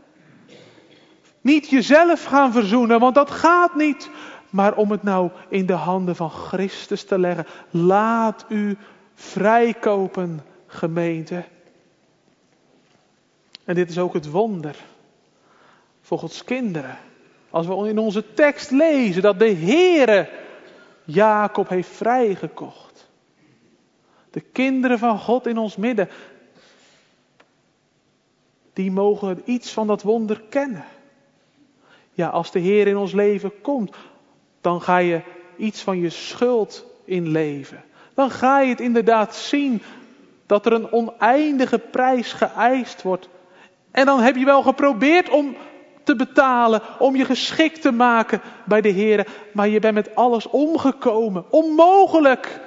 Niet jezelf gaan verzoenen, want dat gaat niet. Maar om het nou in de handen van Christus te leggen. Laat u vrijkopen, gemeente. En dit is ook het wonder voor Gods kinderen. Als we in onze tekst lezen dat de Heere Jacob heeft vrijgekocht. De kinderen van God in ons midden, die mogen iets van dat wonder kennen. Ja, als de Heer in ons leven komt, dan ga je iets van je schuld inleven. Dan ga je het inderdaad zien dat er een oneindige prijs geëist wordt. En dan heb je wel geprobeerd om te betalen, om je geschikt te maken bij de Heer. Maar je bent met alles omgekomen. Onmogelijk.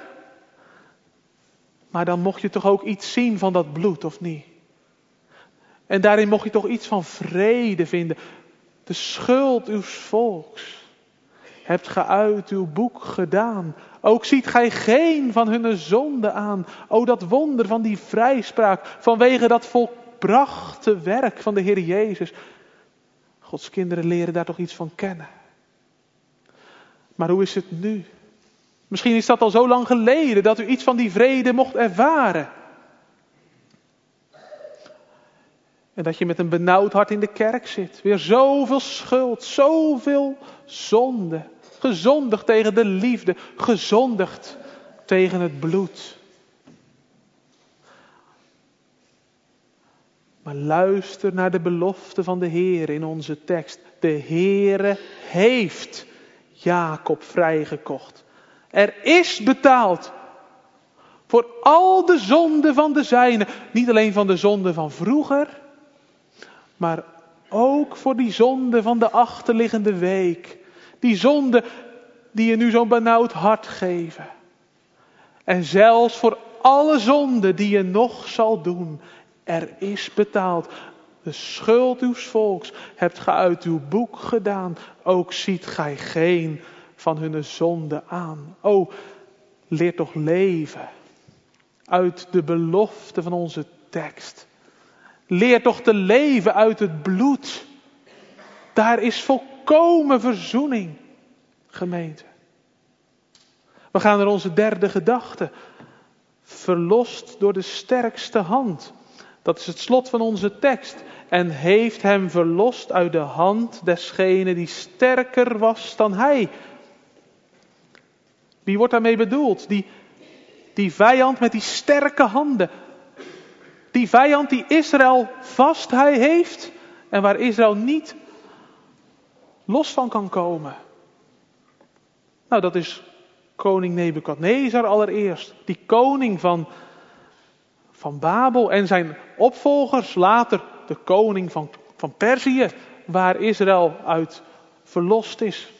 Maar dan mocht je toch ook iets zien van dat bloed, of niet? En daarin mocht je toch iets van vrede vinden. De schuld uws volks hebt ge uit uw boek gedaan. Ook ziet gij geen van hun zonde aan. O, dat wonder van die vrijspraak vanwege dat volbrachte werk van de Heer Jezus. Gods kinderen leren daar toch iets van kennen. Maar hoe is het nu? Misschien is dat al zo lang geleden dat u iets van die vrede mocht ervaren. En dat je met een benauwd hart in de kerk zit. Weer zoveel schuld, zoveel zonde. Gezondigd tegen de liefde, gezondigd tegen het bloed. Maar luister naar de belofte van de Heer in onze tekst. De Heere heeft Jacob vrijgekocht. Er is betaald voor al de zonden van de zijnen. Niet alleen van de zonden van vroeger, maar ook voor die zonde van de achterliggende week. Die zonden die je nu zo'n benauwd hart geven. En zelfs voor alle zonden die je nog zal doen. Er is betaald. De schuld uws volks hebt gij uit uw boek gedaan. Ook ziet gij geen van hun zonden aan. O, leer toch leven uit de belofte van onze tekst. Leer toch te leven uit het bloed. Daar is volkomen verzoening, gemeente. We gaan naar onze derde gedachte. Verlost door de sterkste hand. Dat is het slot van onze tekst. En heeft hem verlost uit de hand desgene die sterker was dan hij. Wie wordt daarmee bedoeld? Die vijand met die sterke handen. Die vijand die Israël vast hij heeft. En waar Israël niet los van kan komen. Nou, dat is koning Nebukadnezar allereerst. Die koning van Babel en zijn opvolgers. Later de koning van Perzië. Waar Israël uit verlost is.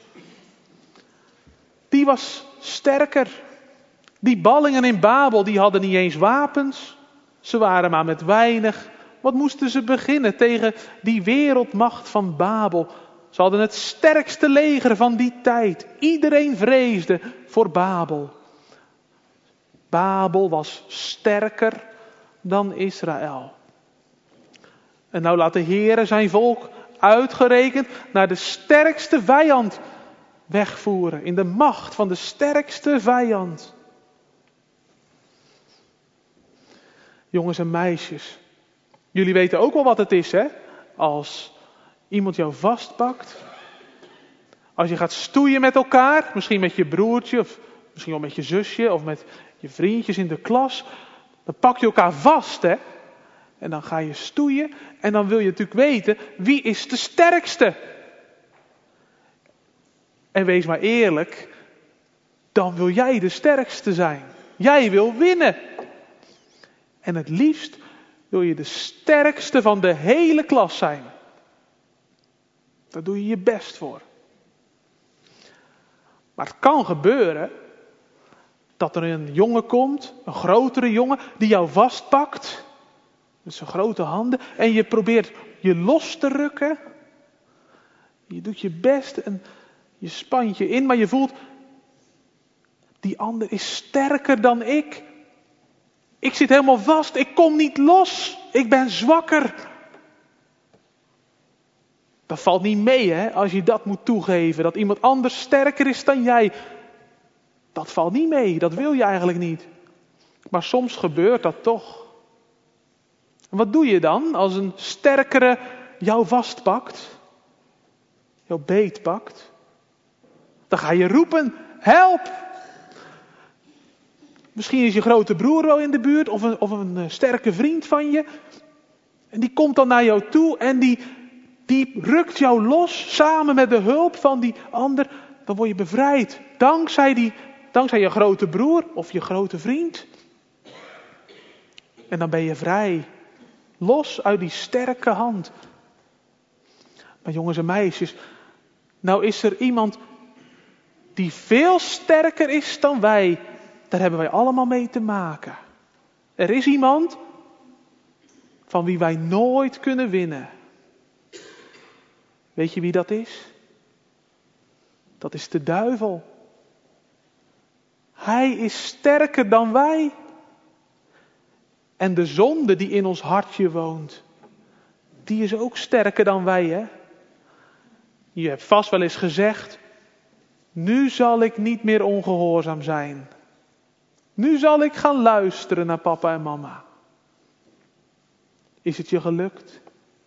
Die was sterker. Die ballingen in Babel, die hadden niet eens wapens. Ze waren maar met weinig. Wat moesten ze beginnen tegen die wereldmacht van Babel? Ze hadden het sterkste leger van die tijd. Iedereen vreesde voor Babel. Babel was sterker dan Israël. En nou laat de Heere zijn volk uitgerekend naar de sterkste vijand wegvoeren. In de macht van de sterkste vijand. Jongens en meisjes. Jullie weten ook wel wat het is, hè? Als iemand jou vastpakt. Als je gaat stoeien met elkaar. Misschien met je broertje. Of misschien wel met je zusje. Of met je vriendjes in de klas. Dan pak je elkaar vast, hè? En dan ga je stoeien. En dan wil je natuurlijk weten. Wie is de sterkste? En wees maar eerlijk. Dan wil jij de sterkste zijn. Jij wil winnen. En het liefst wil je de sterkste van de hele klas zijn. Daar doe je je best voor. Maar het kan gebeuren dat er een jongen komt, een grotere jongen, die jou vastpakt. Met zijn grote handen. En je probeert je los te rukken. Je doet je best en je spant je in, maar je voelt, die ander is sterker dan ik. Ik zit helemaal vast, ik kom niet los, ik ben zwakker. Dat valt niet mee, hè, als je dat moet toegeven, dat iemand anders sterker is dan jij. Dat valt niet mee, dat wil je eigenlijk niet. Maar soms gebeurt dat toch. En wat doe je dan als een sterkere jou vastpakt? Jou beetpakt? Dan ga je roepen, help! Misschien is je grote broer wel in de buurt of een sterke vriend van je. En die komt dan naar jou toe en die rukt jou los samen met de hulp van die ander. Dan word je bevrijd. Dankzij je grote broer of je grote vriend. En dan ben je vrij. Los uit die sterke hand. Maar jongens en meisjes, nou is er iemand die veel sterker is dan wij. Daar hebben wij allemaal mee te maken. Er is iemand van wie wij nooit kunnen winnen. Weet je wie dat is? Dat is de duivel. Hij is sterker dan wij. En de zonde die in ons hartje woont, die is ook sterker dan wij, hè? Je hebt vast wel eens gezegd, nu zal ik niet meer ongehoorzaam zijn. Nu zal ik gaan luisteren naar papa en mama. Is het je gelukt?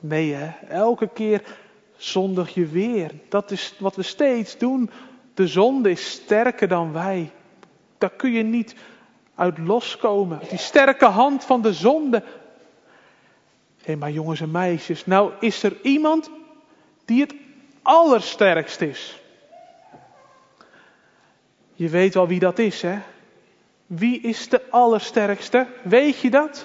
Nee hè, elke keer zondig je weer. Dat is wat we steeds doen. De zonde is sterker dan wij. Daar kun je niet uit loskomen. Die sterke hand van de zonde. Hé, maar jongens en meisjes, nou is er iemand die het allersterkst is. Je weet wel wie dat is, hè? Wie is de allersterkste? Weet je dat?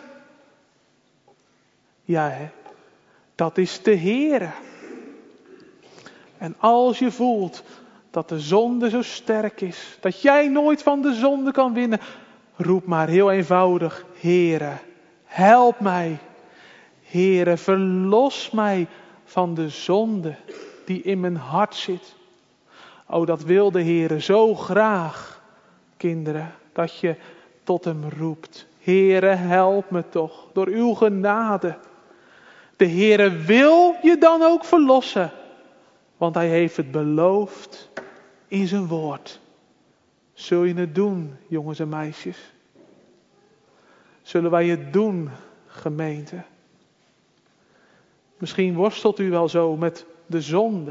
Ja, hè? Dat is de Heere. En als je voelt dat de zonde zo sterk is, dat jij nooit van de zonde kan winnen, roep maar heel eenvoudig: Heere, help mij. Heere, verlos mij van de zonde die in mijn hart zit. O, dat wil de Heere zo graag, kinderen, dat je tot hem roept. Heere, help me toch, door uw genade. De Heere wil je dan ook verlossen, want hij heeft het beloofd in zijn woord. Zul je het doen, jongens en meisjes? Zullen wij het doen, gemeente? Misschien worstelt u wel zo met de zonde.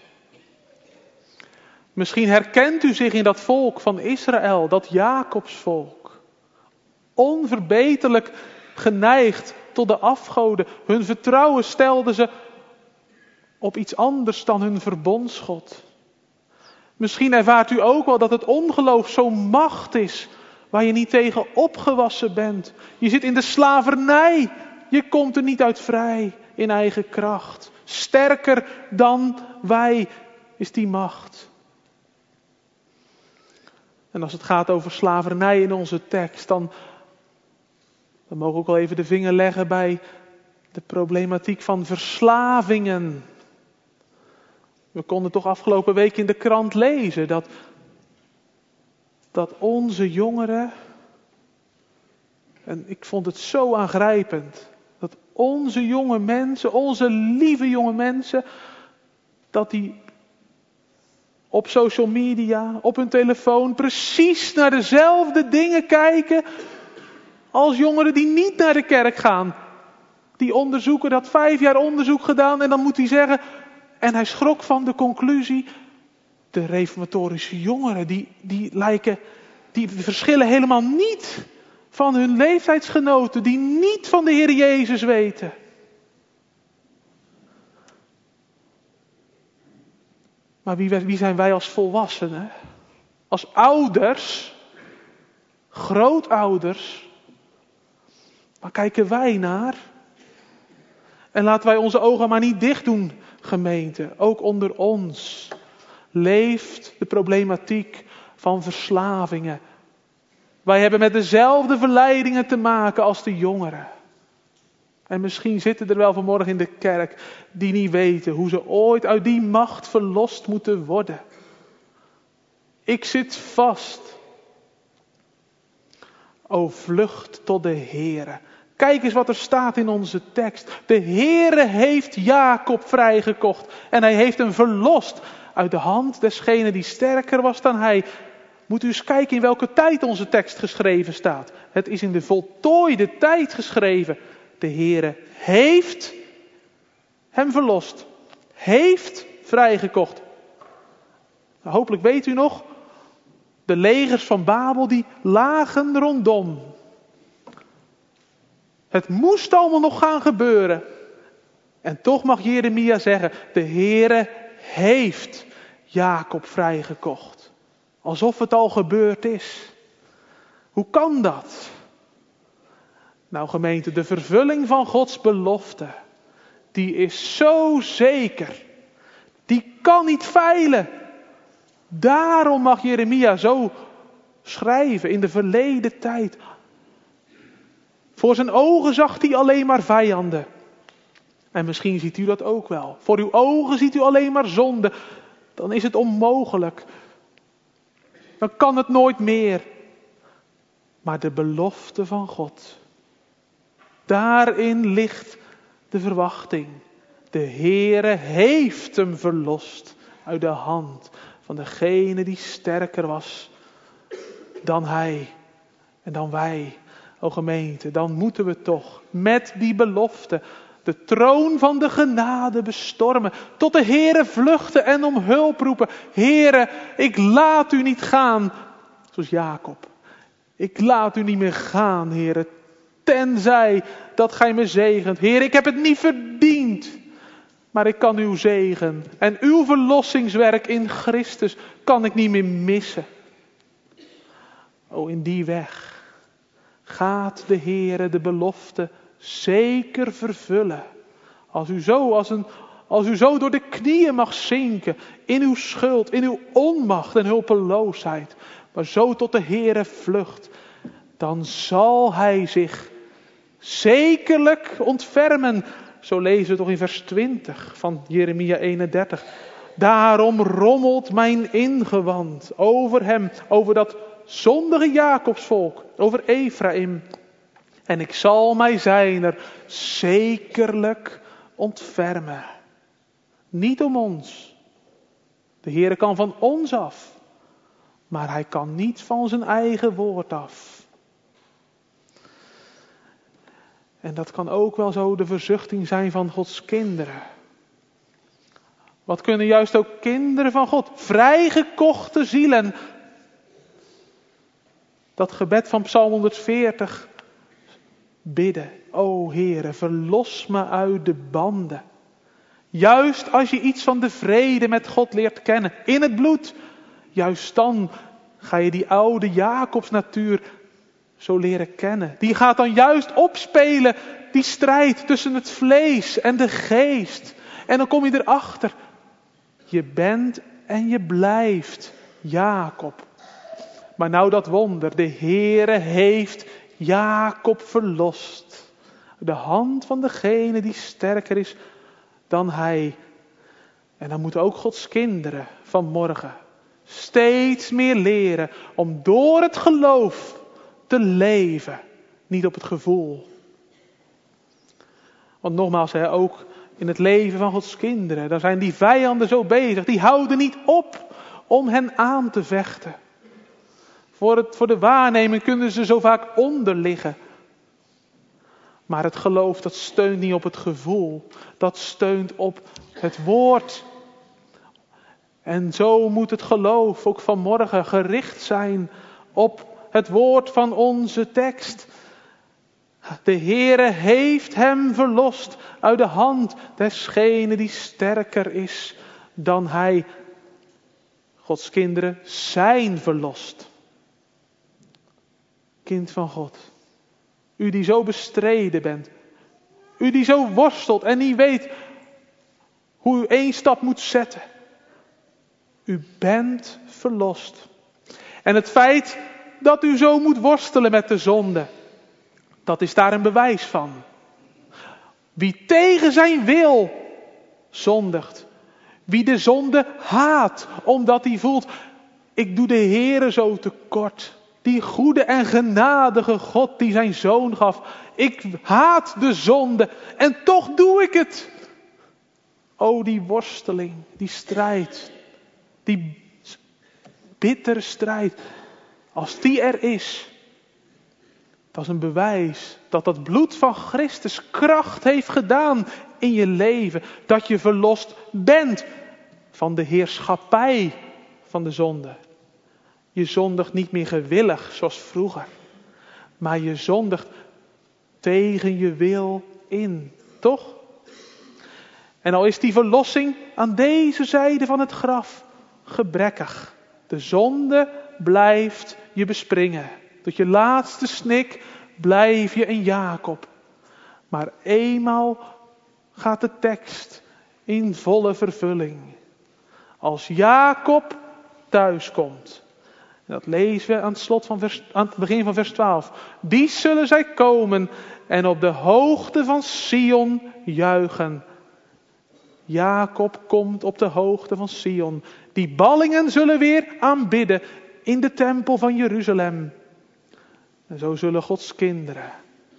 Misschien herkent u zich in dat volk van Israël, dat Jacobsvolk. Onverbeterlijk geneigd tot de afgoden. Hun vertrouwen stelden ze op iets anders dan hun verbondsgod. Misschien ervaart u ook wel dat het ongeloof zo'n macht is waar je niet tegen opgewassen bent. Je zit in de slavernij. Je komt er niet uit vrij in eigen kracht. Sterker dan wij is die macht. En als het gaat over slavernij in onze tekst, dan mogen we ook wel even de vinger leggen bij de problematiek van verslavingen. We konden toch afgelopen week in de krant lezen dat onze jongeren, en ik vond het zo aangrijpend, dat onze jonge mensen, onze lieve jonge mensen, dat die op social media, op hun telefoon, precies naar dezelfde dingen kijken als jongeren die niet naar de kerk gaan. Die onderzoeker had 5 jaar onderzoek gedaan en dan moet hij zeggen, en hij schrok van de conclusie, de reformatorische jongeren, die verschillen helemaal niet van hun leeftijdsgenoten, die niet van de Heer Jezus weten. Maar wie zijn wij als volwassenen? Als ouders, grootouders, waar kijken wij naar? En laten wij onze ogen maar niet dicht doen, gemeente. Ook onder ons leeft de problematiek van verslavingen. Wij hebben met dezelfde verleidingen te maken als de jongeren. En misschien zitten er wel vanmorgen in de kerk die niet weten hoe ze ooit uit die macht verlost moeten worden. Ik zit vast. O, vlucht tot de Heere. Kijk eens wat er staat in onze tekst. De Heere heeft Jacob vrijgekocht en hij heeft hem verlost uit de hand desgene die sterker was dan hij. Moet u eens kijken in welke tijd onze tekst geschreven staat. Het is in de voltooide tijd geschreven. De Heere heeft hem verlost. Heeft vrijgekocht. Nou, hopelijk weet u nog, de legers van Babel die lagen rondom. Het moest allemaal nog gaan gebeuren. En toch mag Jeremia zeggen, de Heere heeft Jacob vrijgekocht. Alsof het al gebeurd is. Hoe kan dat? Nou gemeente, de vervulling van Gods belofte, die is zo zeker. Die kan niet feilen. Daarom mag Jeremia zo schrijven in de verleden tijd. Voor zijn ogen zag hij alleen maar vijanden. En misschien ziet u dat ook wel. Voor uw ogen ziet u alleen maar zonde. Dan is het onmogelijk. Dan kan het nooit meer. Maar de belofte van God. Daarin ligt de verwachting. De Heere heeft hem verlost uit de hand van degene die sterker was dan hij en dan wij. O gemeente, dan moeten we toch met die belofte De troon van de genade bestormen. Tot de Heere vluchten en om hulp roepen. Heere, ik laat u niet gaan. Zoals Jacob. Ik laat u niet meer gaan, Heere. Tenzij dat gij me zegent. Heer, ik heb het niet verdiend. Maar ik kan uw zegen en uw verlossingswerk in Christus kan ik niet meer missen. O, in die weg gaat de Heere de belofte zeker vervullen. Als u zo door de knieën mag zinken in uw schuld, in uw onmacht en hulpeloosheid. Maar zo tot de Heere vlucht. Dan zal hij zich zekerlijk ontfermen. Zo lezen we toch in vers 20 van Jeremia 31. Daarom rommelt mijn ingewand over hem, over dat zondige Jacobsvolk, over Efraïm. En ik zal mij zijner zekerlijk ontfermen. Niet om ons. De Heere kan van ons af. Maar hij kan niet van zijn eigen woord af. En dat kan ook wel zo de verzuchting zijn van Gods kinderen. Wat kunnen juist ook kinderen van God, vrijgekochte zielen. Dat gebed van Psalm 140 bidden. O Heere, verlos me uit de banden. Juist als je iets van de vrede met God leert kennen, in het bloed. Juist dan ga je die oude Jacobsnatuur zo leren kennen. Die gaat dan juist opspelen, die strijd tussen het vlees en de geest. En dan kom je erachter. Je bent en je blijft Jacob. Maar nou dat wonder, de Heere heeft Jacob verlost. De hand van degene die sterker is dan hij. En dan moeten ook Gods kinderen vanmorgen steeds meer leren om door het geloof te leven, niet op het gevoel. Want nogmaals, ook in het leven van Gods kinderen, daar zijn die vijanden zo bezig, die houden niet op om hen aan te vechten. Voor de waarneming kunnen ze zo vaak onder liggen. Maar het geloof, dat steunt niet op het gevoel, dat steunt op het woord. En zo moet het geloof ook vanmorgen gericht zijn op het woord van onze tekst. De Heere heeft hem verlost uit de hand desgene die sterker is dan hij. Gods kinderen zijn verlost. Kind van God. U die zo bestreden bent. U die zo worstelt en niet weet hoe u 1 stap moet zetten. U bent verlost. En het feit dat u zo moet worstelen met de zonde, dat is daar een bewijs van. Wie tegen zijn wil zondigt. Wie de zonde haat, omdat hij voelt, ik doe de Heere zo tekort. Die goede en genadige God die zijn zoon gaf. Ik haat de zonde en toch doe ik het. O, die worsteling, die strijd, die bittere strijd. Als die er is, dat is een bewijs dat dat bloed van Christus kracht heeft gedaan in je leven. Dat je verlost bent van de heerschappij van de zonde. Je zondigt niet meer gewillig zoals vroeger. Maar je zondigt tegen je wil in. Toch? En al is die verlossing aan deze zijde van het graf gebrekkig. De zonde blijft je bespringen. Tot je laatste snik blijf je een Jacob. Maar eenmaal gaat de tekst in volle vervulling. Als Jacob thuiskomt. En dat lezen we aan het begin van vers 12. Die zullen zij komen en op de hoogte van Sion juichen. Jacob komt op de hoogte van Sion. Die ballingen zullen weer aanbidden in de tempel van Jeruzalem. En zo zullen Gods kinderen.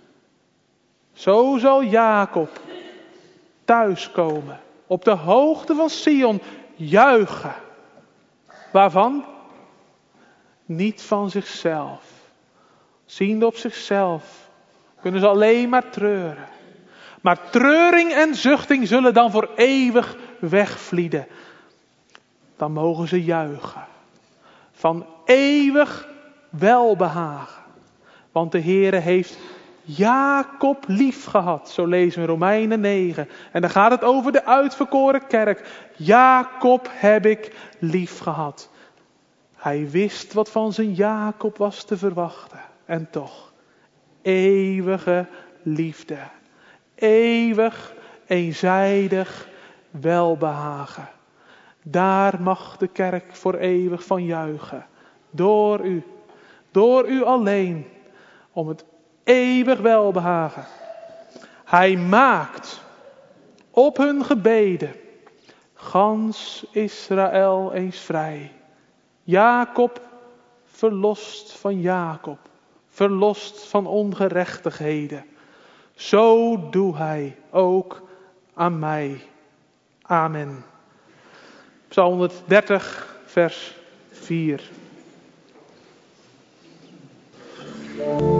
Zo zal Jacob thuiskomen. Op de hoogte van Sion juichen. Waarvan? Niet van zichzelf. Ziende op zichzelf. Kunnen ze alleen maar treuren. Maar treuring en zuchting zullen dan voor eeuwig wegvlieden. Dan mogen ze juichen. Van eeuwig welbehagen. Want de Heere heeft Jacob lief gehad. Zo lezen we in Romeinen 9. En dan gaat het over de uitverkoren kerk. Jacob heb ik lief gehad. Hij wist wat van zijn Jacob was te verwachten. En toch, eeuwige liefde. Eeuwig, eenzijdig welbehagen. Daar mag de kerk voor eeuwig van juichen. Door u alleen, om het eeuwig welbehagen. Hij maakt op hun gebeden gans Israël eens vrij. Jacob verlost van Jacob, verlost van ongerechtigheden. Zo doe hij ook aan mij. Amen. Psalm 130, vers 4.